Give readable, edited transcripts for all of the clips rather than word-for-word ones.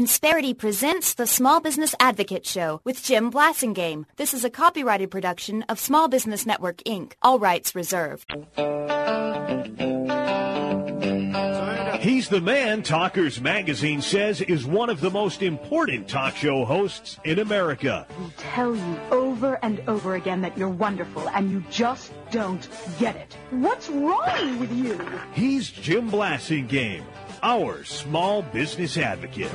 Insperity presents the Small Business Advocate Show with Jim Blasingame. This is a copyrighted production of Small Business Network, Inc. All rights reserved. He's the man Talkers Magazine says is one of the most important talk show hosts in America. We tell you over and over again that you're wonderful, and you just don't get it. What's wrong with you? He's Jim Blasingame, our small business advocate.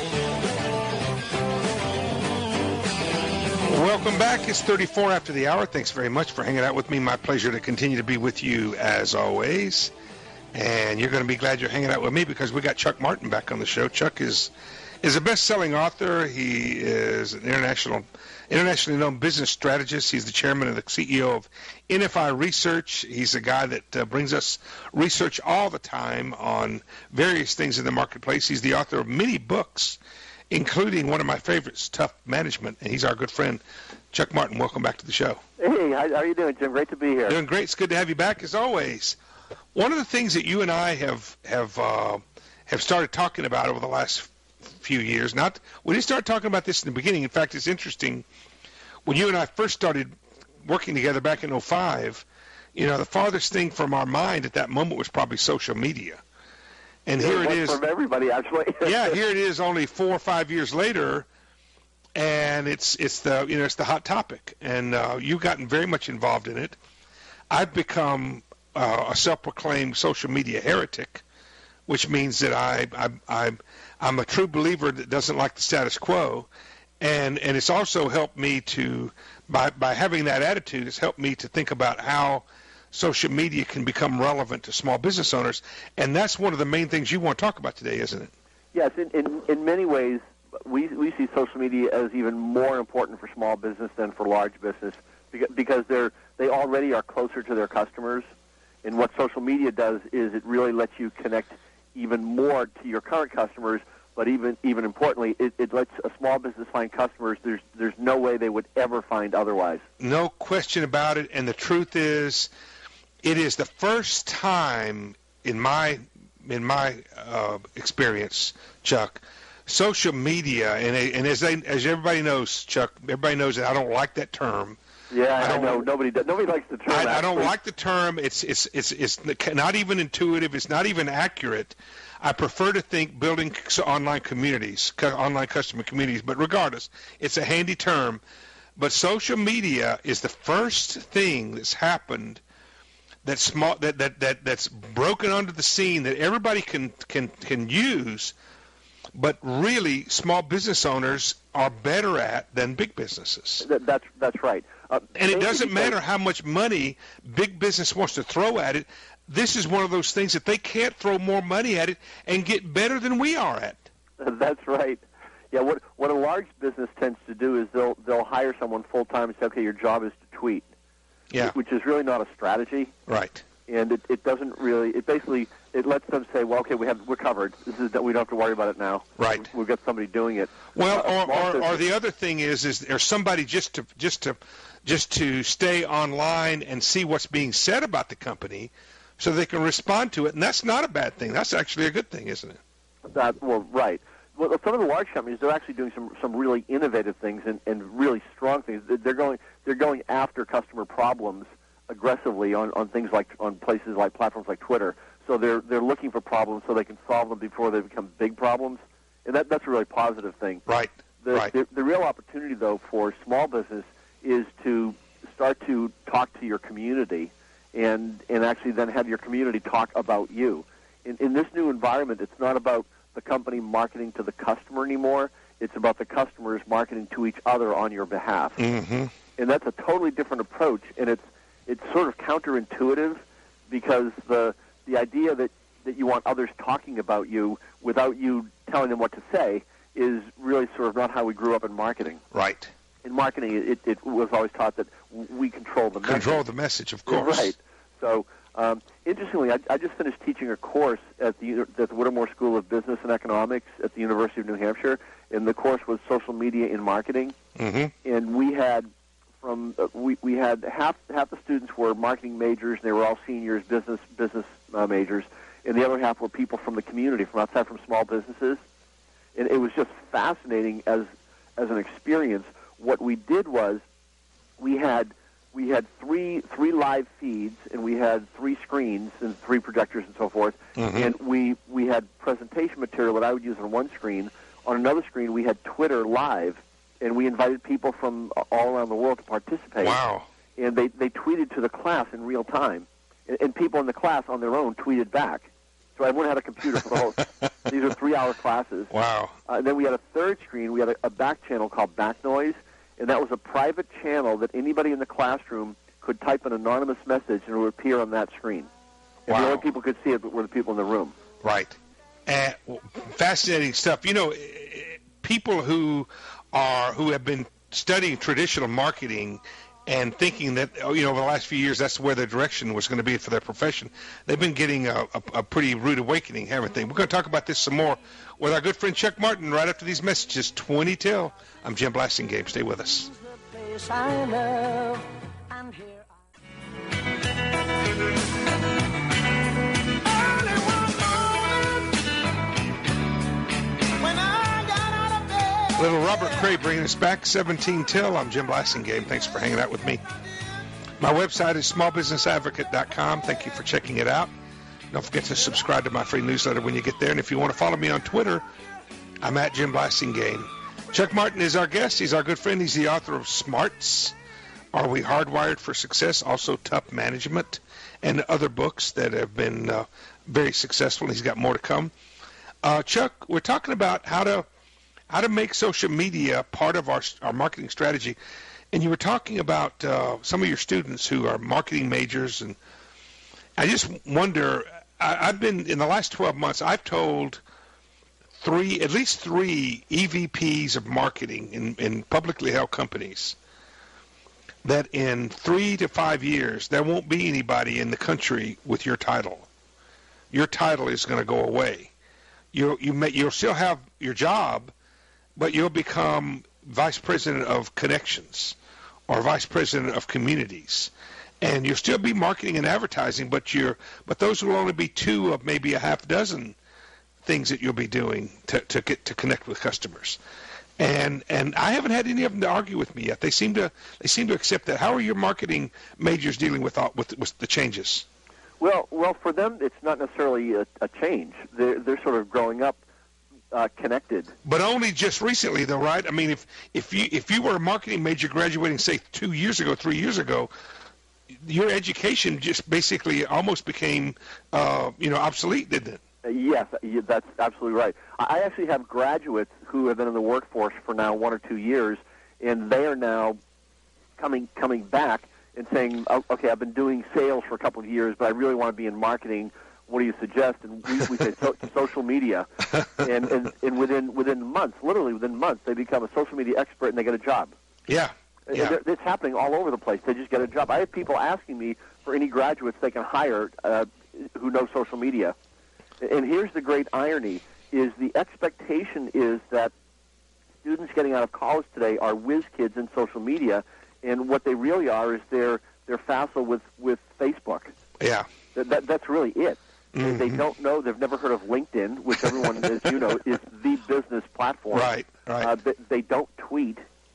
Welcome back. It's 34 after the hour. Thanks very much for hanging out with me. My pleasure to continue to be with you as always. And you're going to be glad you're hanging out with me because we got Chuck Martin back on the show. Chuck is a best-selling author. He is an internationally known business strategist. He's the chairman and the CEO of NFI Research. He's a guy that brings us research all the time on various things in the marketplace. He's the author of many books, including one of my favorites, Tough Management. And he's our good friend, Chuck Martin. Welcome back to the show. Hey, how are you doing, Jim? Great to be here. Doing great. It's good to have you back as always. One of the things that you and I have started talking about over the last few years, we didn't start talking about this in the beginning. In fact, it's interesting. When you and I first started working together back in 2005, the farthest thing from our mind at that moment was probably social media. And here it is. From everybody, actually. Yeah, here it is only 4 or 5 years later, and it's the hot topic. And you've gotten very much involved in it. I've become a self-proclaimed social media heretic, which means that I'm a true believer that doesn't like the status quo, and it's also helped me to by having that attitude, it's helped me to think about how social media can become relevant to small business owners, and that's one of the main things you want to talk about today, isn't it? Yes, in many ways, we see social media as even more important for small business than for large business because they already are closer to their customers. And what social media does is it really lets you connect even more to your current customers, but even importantly, it lets a small business find customers there's no way they would ever find otherwise. No question about it, and the truth is, it is the first time in my experience, Chuck, social media, and as everybody knows, Chuck, everybody knows that I don't like that term. Yeah, I know. Nobody likes the term. I don't like the term. It's not even intuitive. It's not even accurate. I prefer to think building online communities, online customer communities. But regardless, it's a handy term. But social media is the first thing that's happened that's broken onto the scene that everybody can use. But really, small business owners are better at than big businesses. That's right. And it doesn't matter how much money big business wants to throw at it. This is one of those things that they can't throw more money at it and get better than we are at. That's right. Yeah, what a large business tends to do is they'll hire someone full time and say, okay, your job is to tweet. Yeah. Which is really not a strategy. Right. And it doesn't really. It basically lets them say, well, okay, we're covered. We don't have to worry about it now. Right. We've got somebody doing it. Well, or the other thing is there's somebody just to stay online and see what's being said about the company, so they can respond to it, and that's not a bad thing. That's actually a good thing, isn't it? Right. Well, some of the large companies, they're actually doing some really innovative things and really strong things. They're going after customer problems aggressively on things like on places like platforms like Twitter. So they're looking for problems so they can solve them before they become big problems, and that's a really positive thing. Right. The real opportunity though for small business is to start to talk to your community and actually then have your community talk about you. In this new environment, it's not about the company marketing to the customer anymore. It's about the customers marketing to each other on your behalf. Mm-hmm. And that's a totally different approach, and it's sort of counterintuitive because the idea that you want others talking about you without you telling them what to say is really sort of not how we grew up in marketing. Right. In marketing, it was always taught that we control the message. Control the message, of course. Right. So, interestingly, I just finished teaching a course at the Whittemore School of Business and Economics at the University of New Hampshire, and the course was Social Media in Marketing. Mm-hmm. And we had we had half the students were marketing majors, and they were all seniors, business majors, and the other half were people from the community, from outside, from small businesses. And it was just fascinating as an experience. What we did was we had three live feeds, and we had 3 screens and 3 projectors and so forth. And we had presentation material that I would use on one screen. On another screen, we had Twitter live, and we invited people from all around the world to participate. Wow. And they tweeted to the class in real time. And people in the class on their own tweeted back. So everyone had a computer for the whole. These are 3-hour classes. Wow. And then we had a third screen. We had a back channel called Back Noise, and that was a private channel that anybody in the classroom could type an anonymous message, and it would appear on that screen. And the only people could see it were the people in the room. Right. Fascinating stuff. You know, people who have been studying traditional marketing and thinking that, over the last few years, that's where their direction was going to be for their profession, they've been getting a pretty rude awakening, haven't they? We're going to talk about this some more with our good friend Chuck Martin right after these messages. 20 till. I'm Jim Blasingame. Stay with us. Little Robert Cray bringing us back, 17 till. I'm Jim Blasingame. Thanks for hanging out with me. My website is smallbusinessadvocate.com. Thank you for checking it out. Don't forget to subscribe to my free newsletter when you get there. And if you want to follow me on Twitter, I'm at Jim Blasingame. Chuck Martin is our guest. He's our good friend. He's the author of Smarts, Are We Hardwired for Success? Also Tough Management, and other books that have been very successful. He's got more to come. Chuck, we're talking about how to make social media part of our marketing strategy. And you were talking about some of your students who are marketing majors. And I just wonder, I've been, in the last 12 months, I've told at least three EVPs of marketing in publicly held companies that in 3 to 5 years, there won't be anybody in the country with your title. Your title is going to go away. You'll still have your job, but you'll become vice president of connections or vice president of communities, and you'll still be marketing and advertising, but those will only be 2 of maybe a half dozen things that you'll be doing to connect with customers. And I haven't had any of them to argue with me yet. They seem to accept that. How are your marketing majors dealing with the changes? Well, for them, it's not necessarily a change. They're sort of growing up connected. But only just recently, though, right? I mean, if you were a marketing major graduating, say, 2 years ago, 3 years ago, your education just basically almost became, obsolete, didn't it? Yes, that's absolutely right. I actually have graduates who have been in the workforce for now 1 or 2 years, and they are now coming back and saying, okay, I've been doing sales for a couple of years, but I really want to be in marketing. What do you suggest? And we say social media, and within months, literally within months, they become a social media expert and they get a job. Yeah. It's happening all over the place. They just get a job. I have people asking me for any graduates they can hire who know social media. And here's the great irony, is the expectation is that students getting out of college today are whiz kids in social media, and what they really are is they're facile with Facebook. Yeah. That's really it. Mm-hmm. They don't know, they've never heard of LinkedIn, which everyone, as you know, is the business platform. Right. They don't tweet.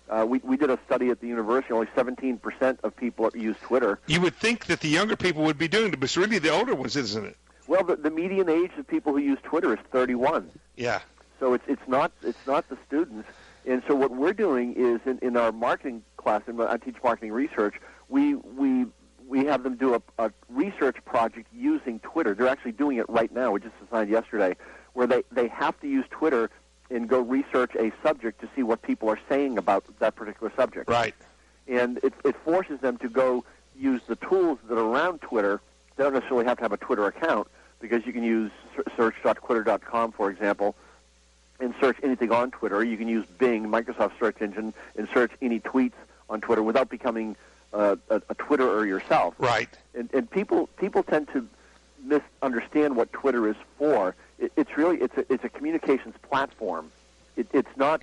We did a study at the university. Only 17% of people use Twitter. You would think that the younger people would be doing it, but it's really the older ones, isn't it? Well, the median age of people who use Twitter is 31. Yeah. So it's not the students. And so what we're doing is in our marketing class, and I teach marketing research, we have them do a research project using Twitter. They're actually doing it right now. We just assigned yesterday, where they have to use Twitter and go research a subject to see what people are saying about that particular subject. Right. And it forces them to go use the tools that are around Twitter. They don't necessarily have to have a Twitter account, because you can use search.twitter.com, for example, and search anything on Twitter. You can use Bing, Microsoft search engine, and search any tweets on Twitter without becoming a Twitterer yourself. Right. And people tend to misunderstand what Twitter is for. It's a communications platform. It's not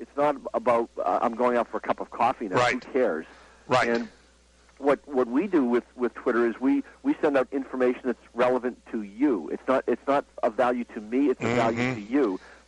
about I'm going out for a cup of coffee now. Right. Who cares? Right. And what we do with Twitter is we send out information that's relevant to you. It's not of value to me. It's of value to you.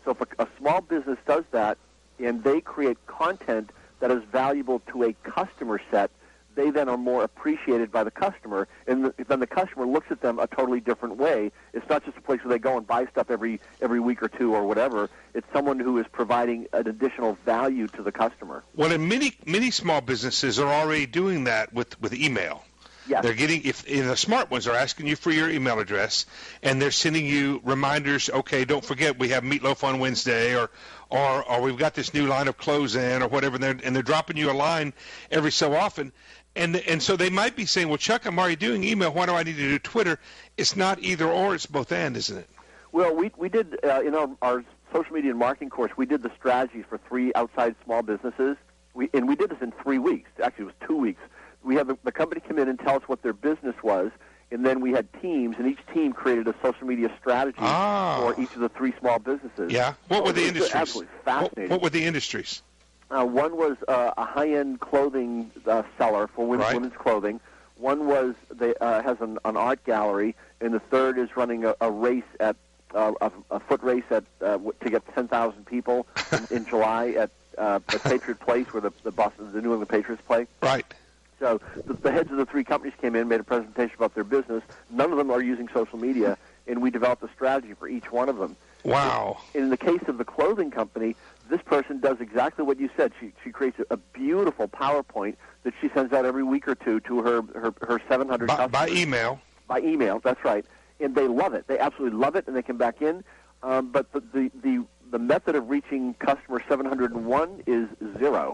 So if a small business does that and they create content that is valuable to a customer set, they then are more appreciated by the customer, and then the customer looks at them a totally different way. It's not just a place where they go and buy stuff every week or two or whatever. It's someone who is providing an additional value to the customer. Well, and many small businesses are already doing that with email. Yes. They're getting, if in the smart ones, are asking you for your email address, and they're sending you reminders. Okay, don't forget we have Meatloaf on Wednesday, or we've got this new line of clothes in, or whatever. And they're dropping you a line every so often. And so they might be saying, well, Chuck, I'm already doing email. Why do I need to do Twitter? It's not either or. It's both and, isn't it? Well, we did, in our social media and marketing course, we did the strategies for 3 outside small businesses. We did this in 3 weeks. Actually, it was 2 weeks. We had the company come in and tell us what their business was, and then we had teams, and each team created a social media strategy for each of the 3 small businesses. Yeah. What were the industries? Absolutely fascinating. What were the industries? One was a high-end clothing seller for women's clothing. One was has an art gallery, and the third is running a race at a foot race at to get 10,000 people in July at Patriot Place, where the New England Patriots play. Right. So the heads of the 3 companies came in, made a presentation about their business. None of them are using social media, and we developed a strategy for each one of them. Wow. In the case of the clothing company, this person does exactly what you said. She creates a beautiful PowerPoint that she sends out every week or two to her 700 customers. By email. By email, that's right. And they love it. They absolutely love it, and they come back in. But the method of reaching customer 701 is 0.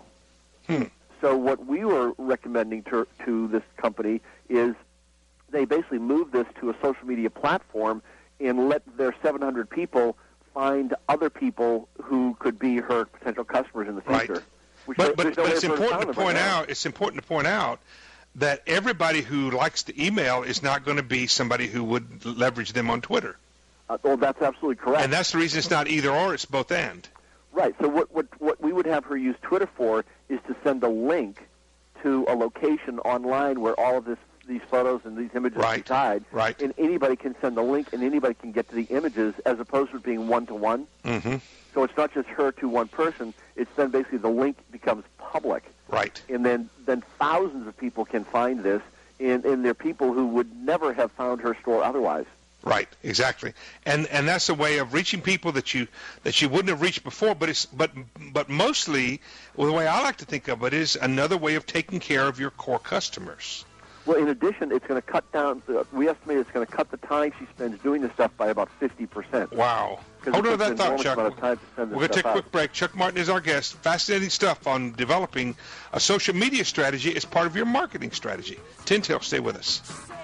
So what we were recommending to this company is they basically move this to a social media platform and let their 700 people find other people who could be her potential customers in the future. Right. But it's important to point out. It's important to point out that everybody who likes the email is not going to be somebody who would leverage them on Twitter. Well, that's absolutely correct. And that's the reason it's not either or. It's both and. Right. So what we would have her use Twitter for is to send a link to a location online where all of these photos and these images reside. Right. And anybody can send the link, and anybody can get to the images, as opposed to being one-to-one. Mm-hmm. So it's not just her to one person. It's then basically the link becomes public. Right. And then thousands of people can find this, and they're people who would never have found her store otherwise. Right, exactly, and that's a way of reaching people that you wouldn't have reached before. But mostly, well, the way I like to think of it is another way of taking care of your core customers. Well, in addition, it's going to cut down. We estimate it's going to cut the time she spends doing this stuff by about 50%. Wow. Hold on to that thought, Chuck. We're going to take a quick break. Chuck Martin is our guest. Fascinating stuff on developing a social media strategy as part of your marketing strategy. Tintel, stay with us.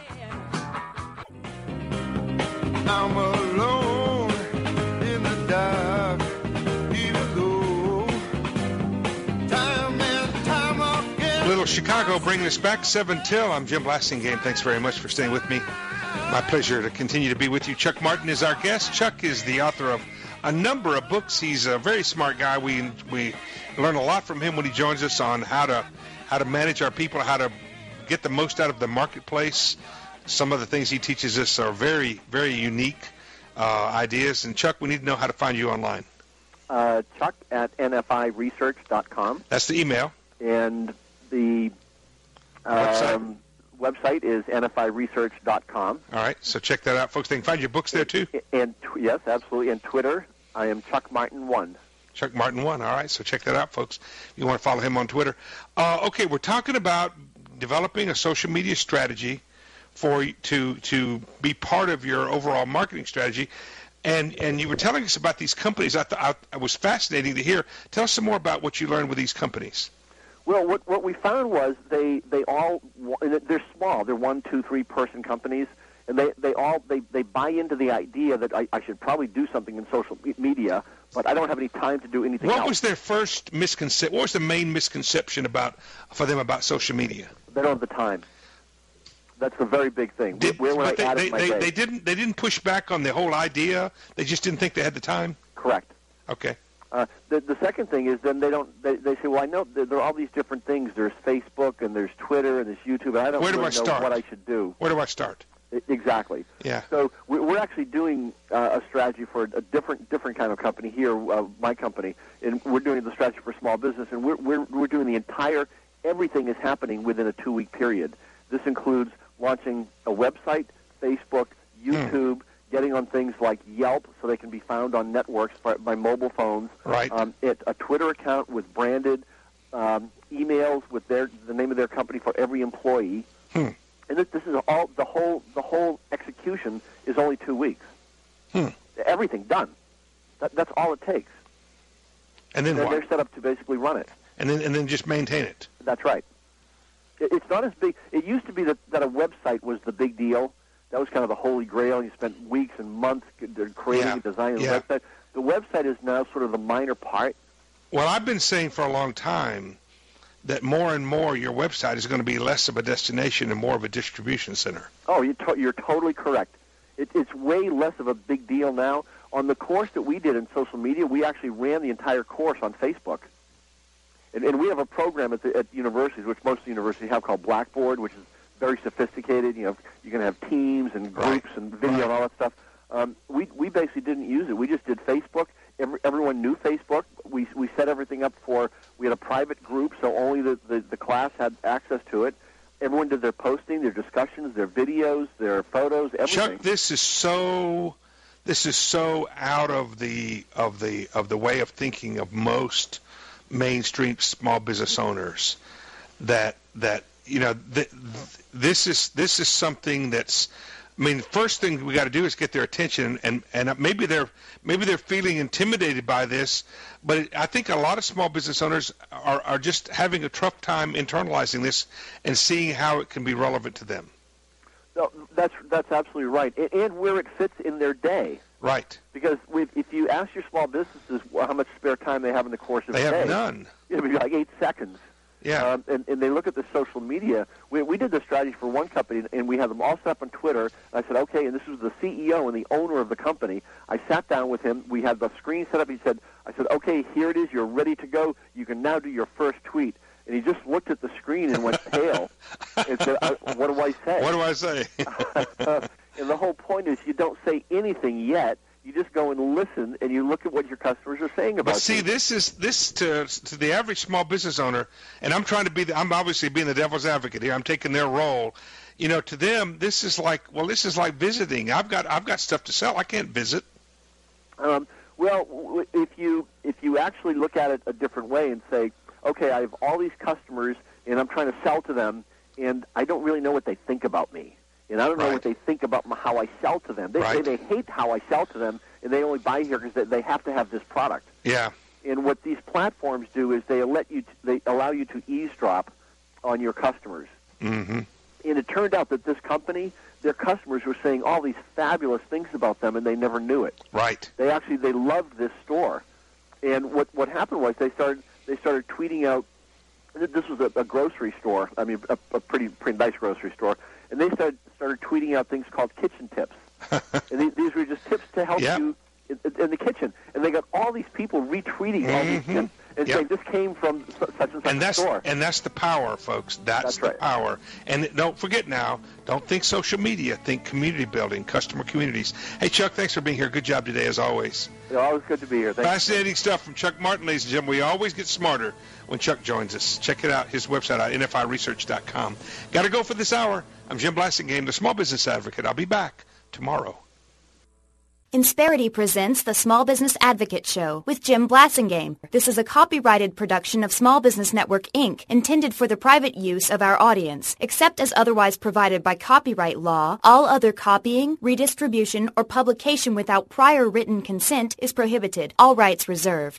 I'm alone in the dark, even though time and time again. Little Chicago bringing us back, 7 till. I'm Jim Blasingame. Thanks very much for staying with me. My pleasure to continue to be with you. Chuck Martin is our guest. Chuck is the author of a number of books. He's a very smart guy. We learn a lot from him when he joins us on how to manage our people, how to get the most out of the marketplace. Some of the things he teaches us are very, very unique ideas. And, Chuck, we need to know how to find you online. Chuck at nfiresearch.com. That's the email. And the website is nfiresearch.com. All right, so check that out, folks. They can find your books there, too? And yes, absolutely. And Twitter, I am Chuck Martin 1. Chuck Martin 1. All right, so check that out, folks. You want to follow him on Twitter. Okay, we're talking about developing a social media strategy to be part of your overall marketing strategy, and you were telling us about these companies. I was fascinating to hear. Tell us some more about what you learned with these companies. Well, what we found was they're small. They're 1, 2, 3 person companies, and they buy into the idea that I should probably do something in social media, but I don't have any time to do anything else. What was their first misconception? What was the main misconception for them about social media? They don't have the time. That's the very big thing. They didn't push back on the whole idea. They just didn't think they had the time. Correct. Okay. The second thing is then they say, well, I know there are all these different things. There's Facebook and there's Twitter and there's YouTube, and I don't really know what I should do. Where do I start? Exactly. Yeah. So we're actually doing a strategy for a different kind of company here, my company, and we're doing the strategy for small business, and we're doing the entire. Everything is happening within a 2-week period. This includes launching a website, Facebook, YouTube, getting on things like Yelp so they can be found on networks by mobile phones. Right. A Twitter account with branded emails with the name of their company for every employee. And this is all the whole execution is only 2 weeks. Everything done. That's all it takes. And then they're set up to basically run it. And then just maintain it. That's right. It's not as big. It used to be that a website was the big deal. That was kind of the holy grail. You spent weeks and months creating and designing the website. The website is now sort of the minor part. Well, I've been saying for a long time that more and more your website is going to be less of a destination and more of a distribution center. Oh, you're totally correct. It's way less of a big deal now. On the course that we did in social media, we actually ran the entire course on Facebook. And we have a program at universities, which most universities have, called Blackboard, which is very sophisticated. You can have teams and groups and video and all that stuff. We basically didn't use it. We just did Facebook. Everyone knew Facebook. We set everything up we had a private group, so only the class had access to it. Everyone did their posting, their discussions, their videos, their photos, everything. Chuck, this is so out of the way of thinking of most mainstream small business owners that this is something that's. I mean, the first thing we got to do is get their attention, and maybe they're feeling intimidated by this, but I think a lot of small business owners are just having a tough time internalizing this and seeing how it can be relevant to them. No, that's absolutely right, and where it fits in their day. Right. Because if you ask your small businesses how much spare time they have in the course of a day, they have none. It'll be like 8 seconds. Yeah. And they look at the social media. We did the strategy for one company, and we had them all set up on Twitter. And I said, okay, and this was the CEO and the owner of the company. I sat down with him. We had the screen set up. I said, okay, here it is. You're ready to go. You can now do your first tweet. And he just looked at the screen and went pale and said, what do I say? What do I say? And the whole point is you don't say anything yet. You just go and listen, and you look at what your customers are saying about. But see, this to the average small business owner, and I'm trying to I'm obviously being the devil's advocate here. I'm taking their role. To them, this is like visiting. I've got stuff to sell. I can't visit. Well, if you actually look at it a different way and say, okay, I have all these customers, and I'm trying to sell to them, and I don't really know what they think about me. And I don't know what they think about how I sell to them. They say they hate how I sell to them, and they only buy here because they have to have this product. Yeah. And what these platforms do is they allow you to eavesdrop on your customers. Mm-hmm. And it turned out that this company, their customers were saying all these fabulous things about them, and they never knew it. Right. They loved this store. And what happened was they started tweeting out. This was a grocery store. I mean, a pretty nice grocery store. And they started tweeting out things called kitchen tips. And these were just tips to help you in the kitchen. And they got all these people retweeting all these tips and saying, this came from such and such a store. And that's the power, folks. That's the power. And don't forget now, don't think social media. Think community building, customer communities. Hey, Chuck, thanks for being here. Good job today, as always. It's always good to be here. Fascinating stuff from Chuck Martin, ladies and gentlemen. We always get smarter when Chuck joins us. Check it out, his website at nfiresearch.com. Got to go for this hour. I'm Jim Blasingame, the Small Business Advocate. I'll be back tomorrow. Insperity presents the Small Business Advocate Show with Jim Blasingame. This is a copyrighted production of Small Business Network, Inc., intended for the private use of our audience. Except as otherwise provided by copyright law, all other copying, redistribution, or publication without prior written consent is prohibited. All rights reserved.